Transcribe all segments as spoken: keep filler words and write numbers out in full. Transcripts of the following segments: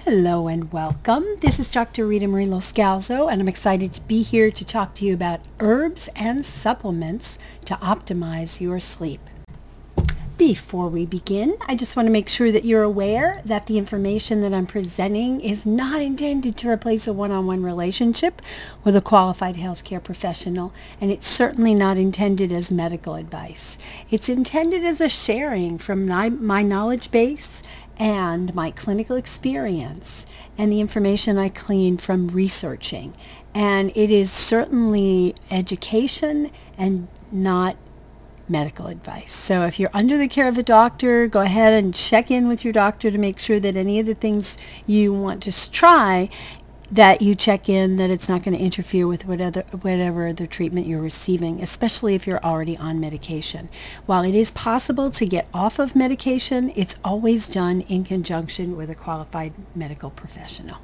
Hello and welcome. This is Doctor Rita Marie Loscalzo, and I'm excited to be here to talk to you about herbs and supplements to optimize your sleep. Before we begin, I just want to make sure that you're aware that the information that I'm presenting is not intended to replace a one-on-one relationship with a qualified healthcare professional, and it's certainly not intended as medical advice. It's intended as a sharing from my, my knowledge base and my clinical experience and the information I gleaned from researching. And it is certainly education and not medical advice. So if you're under the care of a doctor, go ahead and check in with your doctor to make sure that any of the things you want to try, that you check in that it's not going to interfere with whatever, whatever other treatment you're receiving, especially if you're already on medication. While it is possible to get off of medication, it's always done in conjunction with a qualified medical professional.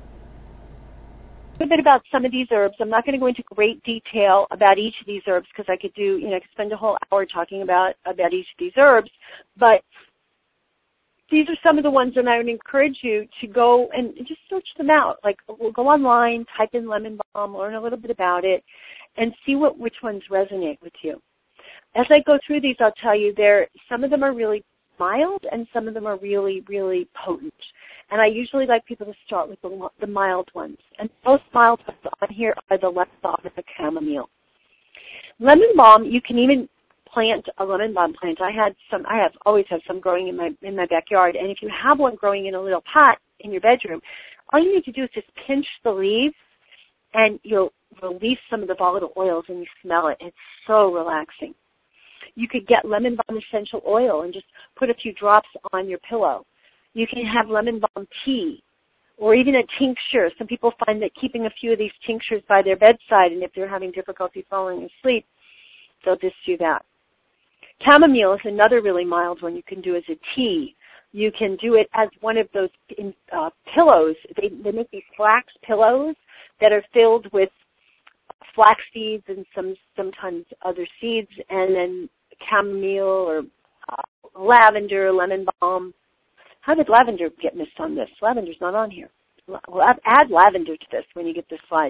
A bit about some of these herbs. I'm not going to go into great detail about each of these herbs because I could do, you know, I could spend a whole hour talking about, about each of these herbs, but these are some of the ones that I would encourage you to go and just search them out. Like, we'll go online, type in lemon balm, learn a little bit about it, and see what which ones resonate with you. As I go through these, I'll tell you, there some of them are really mild and some of them are really, really potent. And I usually like people to start with the, the mild ones. And most mild ones on here are the lemon balm and the chamomile. Lemon balm, you can even plant a lemon balm plant. I had some. I have always have some growing in my in my backyard. And if you have one growing in a little pot in your bedroom, all you need to do is just pinch the leaves, and you'll release some of the volatile oils, and you smell it. It's so relaxing. You could get lemon balm essential oil and just put a few drops on your pillow. You can have lemon balm tea or even a tincture. Some people find that keeping a few of these tinctures by their bedside, and if they're having difficulty falling asleep, they'll just do that. Chamomile is another really mild one you can do as a tea. You can do it as one of those uh, pillows. They, they make these flax pillows that are filled with flax seeds and some sometimes other seeds, and then chamomile or uh, lavender, lemon balm. How did lavender get missed on this? Lavender's not on here. Well, add lavender to this when you get this slide.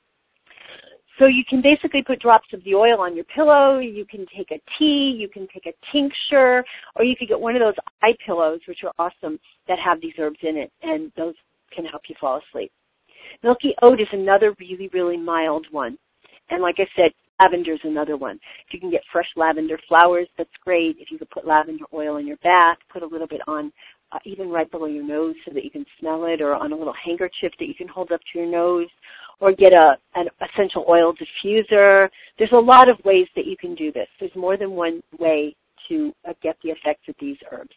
So you can basically put drops of the oil on your pillow. You can take a tea. You can take a tincture. Or you could get one of those eye pillows, which are awesome, that have these herbs in it, and those can help you fall asleep. Milky oat is another really, really mild one. And like I said, lavender is another one. If you can get fresh lavender flowers, that's great. If you could put lavender oil in your bath, put a little bit on uh, even right below your nose so that you can smell it, or on a little handkerchief that you can hold up to your nose, or get a, an essential oil diffuser. There's a lot of ways that you can do this. There's more than one way to uh, get the effects of these herbs.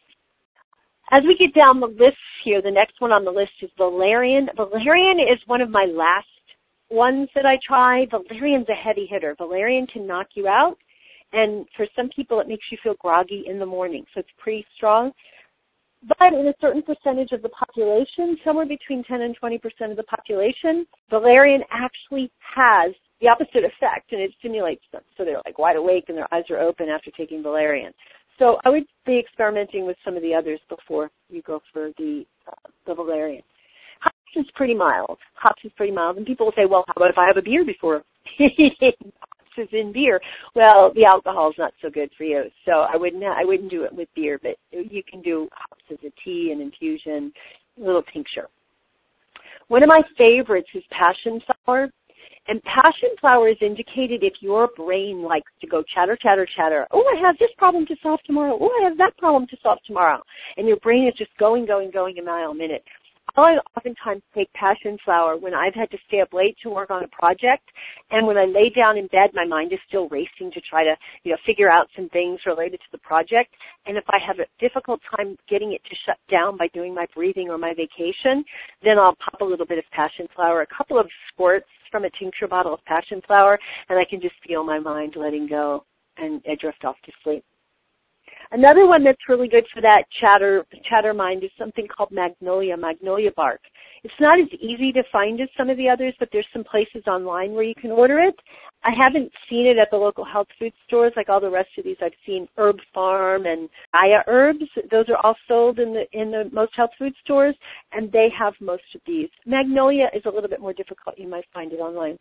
As we get down the list here, the next one on the list is valerian. Valerian is one of my last ones that I try. Valerian's a heavy hitter. Valerian can knock you out, and for some people it makes you feel groggy in the morning, so it's pretty strong. But in a certain percentage of the population, somewhere between ten and twenty percent of the population, valerian actually has the opposite effect, and it stimulates them. So they're like wide awake and their eyes are open after taking valerian. So I would be experimenting with some of the others before you go for the, uh, the valerian. Hops is pretty mild. Hops is pretty mild. And people will say, well, how about if I have a beer before? Hops is in beer. Well, the alcohol is not so good for you. So I wouldn't, I wouldn't do it with beer, but you can do hops as a tea, an infusion, a little tincture. One of my favorites is passion flower. And passion flower is indicated if your brain likes to go chatter, chatter, chatter. Oh, I have this problem to solve tomorrow. Oh, I have that problem to solve tomorrow. And your brain is just going, going, going a mile a minute. I oftentimes take passion flower when I've had to stay up late to work on a project, and when I lay down in bed, my mind is still racing to try to, you know, figure out some things related to the project. And if I have a difficult time getting it to shut down by doing my breathing or my vacation, then I'll pop a little bit of passion flower, a couple of squirts from a tincture bottle of passion flower, and I can just feel my mind letting go, and I drift off to sleep. Another one that's really good for that chatter chatter mind is something called magnolia, magnolia bark. It's not as easy to find as some of the others, but there's some places online where you can order it. I haven't seen it at the local health food stores like all the rest of these. I've seen Herb Farm and Aya Herbs. Those are all sold in the in the most health food stores, and they have most of these. Magnolia is a little bit more difficult. You might find it online.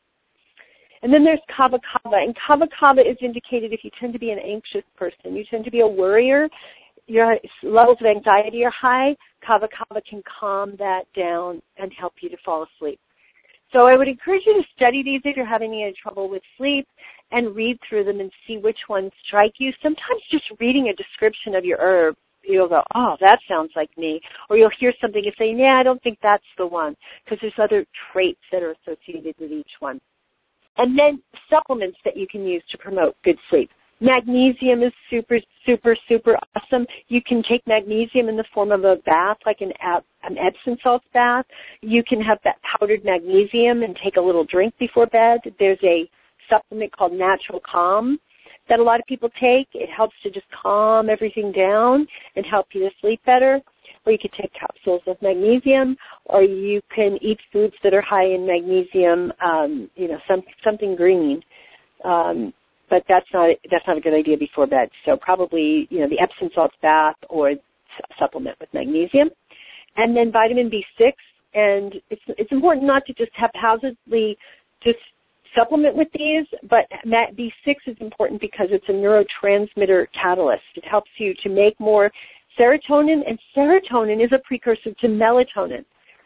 And then there's Kava Kava, and Kava Kava is indicated if you tend to be an anxious person. You tend to be a worrier. Your levels of anxiety are high. Kava Kava can calm that down and help you to fall asleep. So I would encourage you to study these if you're having any trouble with sleep and read through them and see which ones strike you. Sometimes just reading a description of your herb, you'll go, oh, that sounds like me. Or you'll hear something and say, yeah, I don't think that's the one, because there's other traits that are associated with each one. And then supplements that you can use to promote good sleep. Magnesium is super, super, super awesome. You can take magnesium in the form of a bath, like an, an Epsom salt bath. You can have that powdered magnesium and take a little drink before bed. There's a supplement called Natural Calm that a lot of people take. It helps to just calm everything down and help you to sleep better. Or you could take capsules of magnesium, or you can eat foods that are high in magnesium, um, you know, some, something green. Um, But that's not that's not a good idea before bed. So probably, you know, the Epsom salts bath or supplement with magnesium. And then vitamin B six. And it's it's important not to just haphazardly just supplement with these, but B six is important because it's a neurotransmitter catalyst. It helps you to make more serotonin, and serotonin is a precursor to melatonin.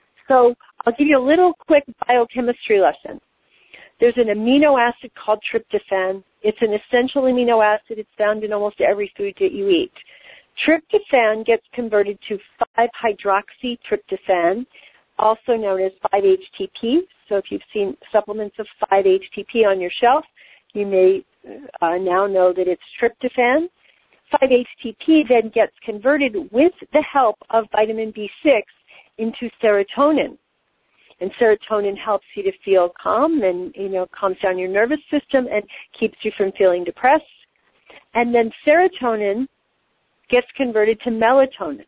So I'll give you a little quick biochemistry lesson. There's an amino acid called tryptophan. It's an essential amino acid. It's found in almost every food that you eat. Tryptophan gets converted to five hydroxy tryptophan, also known as five H T P. So if you've seen supplements of five H T P on your shelf, you may uh, now know that it's tryptophan. five H T P then gets converted with the help of vitamin B six into serotonin. And serotonin helps you to feel calm and, you know, calms down your nervous system and keeps you from feeling depressed. And then serotonin gets converted to melatonin.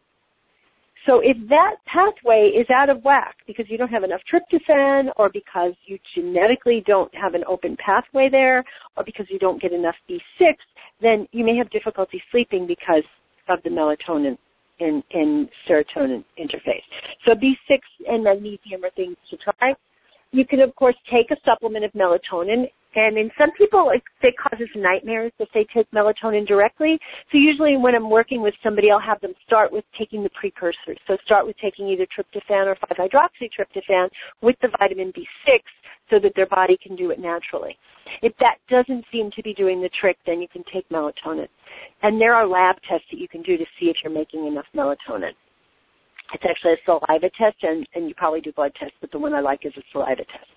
So if that pathway is out of whack because you don't have enough tryptophan, or because you genetically don't have an open pathway there, or because you don't get enough B six, then you may have difficulty sleeping because of the melatonin In, in serotonin interface. So B six and magnesium are things to try. You can, of course, take a supplement of melatonin, and in some people, it, it causes nightmares if they take melatonin directly. So usually when I'm working with somebody, I'll have them start with taking the precursors. So start with taking either tryptophan or five hydroxy tryptophan with the vitamin B six so that their body can do it naturally. If that doesn't seem to be doing the trick, then you can take melatonin. And there are lab tests that you can do to see if you're making enough melatonin. It's actually a saliva test, and, and you probably do blood tests, but the one I like is a saliva test.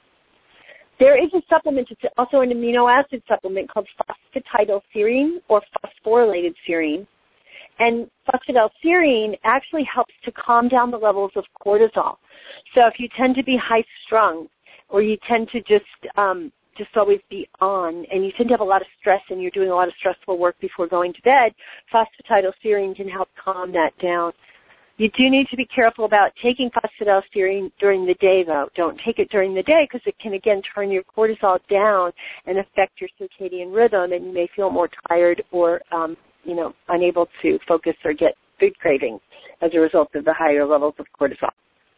There is a supplement, it's also an amino acid supplement called phosphatidylserine or phosphorylated serine. And phosphatidylserine actually helps to calm down the levels of cortisol. So if you tend to be high-strung, or you tend to just um, just always be on, and you tend to have a lot of stress and you're doing a lot of stressful work before going to bed, phosphatidylserine can help calm that down. You do need to be careful about taking phosphatidylserine during the day, though. Don't take it during the day because it can, again, turn your cortisol down and affect your circadian rhythm, and you may feel more tired or, um, you know, unable to focus or get food cravings as a result of the higher levels of cortisol.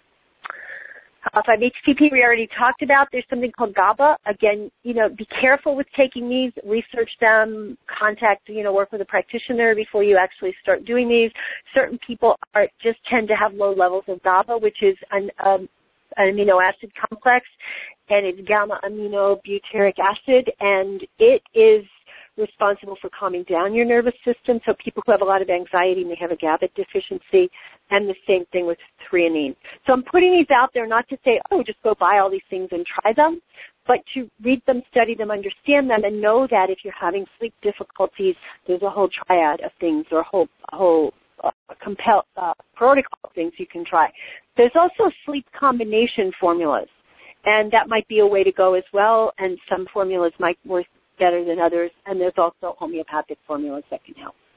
Uh, five H T P we already talked about. There's something called GABA. Again, you know, be careful with taking these. Research them. Contact, you know, work with a practitioner before you actually start doing these. Certain people are just tend to have low levels of GABA, which is an, um, an amino acid complex, and it's gamma aminobutyric acid, and it is responsible for calming down your nervous system. So people who have a lot of anxiety may have a GABA deficiency, and the same thing with threonine. So I'm putting these out there not to say, oh, just go buy all these things and try them, but to read them, study them, understand them, and know that if you're having sleep difficulties, there's a whole triad of things, or a whole, a whole uh, compel, uh, protocol of things you can try. There's also sleep combination formulas, and that might be a way to go as well, and some formulas might work better than others, and there's also homeopathic formulas that can help.